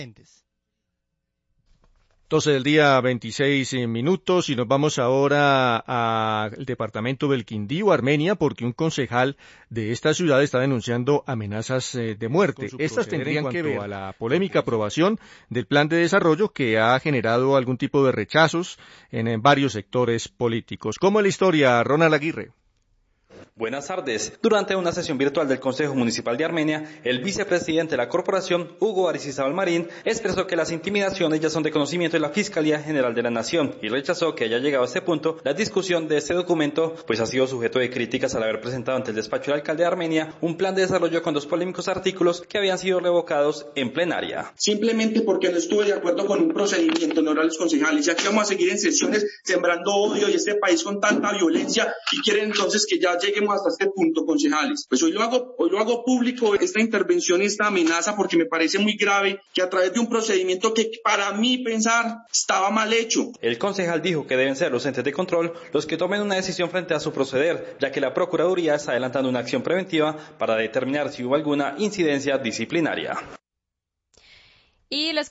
12 del día, 26 minutos, y nos vamos ahora al departamento del Quindío, Armenia, porque un concejal de esta ciudad está denunciando amenazas de muerte. Estas tendrían que ver a la polémica aprobación del plan de desarrollo que ha generado algún tipo de rechazos en varios sectores políticos. ¿Cómo es la historia, Ronald Aguirre? Buenas tardes. Durante una sesión virtual del Consejo Municipal de Armenia, el vicepresidente de la corporación, Hugo Aristizábal Marín, expresó que las intimidaciones ya son de conocimiento de la Fiscalía General de la Nación y rechazó que haya llegado a este punto la discusión de este documento, pues ha sido sujeto de críticas al haber presentado ante el despacho del alcalde de Armenia un plan de desarrollo con 2 polémicos artículos que habían sido revocados en plenaria. Simplemente porque no estuve de acuerdo con un procedimiento, honorables concejales, ya que vamos a seguir en sesiones sembrando odio y este país con tanta violencia y quieren entonces que ya lleguemos hasta este punto, concejales. Pues hoy lo hago público esta intervención y esta amenaza porque me parece muy grave que a través de un procedimiento que para mí pensar estaba mal hecho. El concejal dijo que deben ser los entes de control los que tomen una decisión frente a su proceder, ya que la Procuraduría está adelantando una acción preventiva para determinar si hubo alguna incidencia disciplinaria. Y les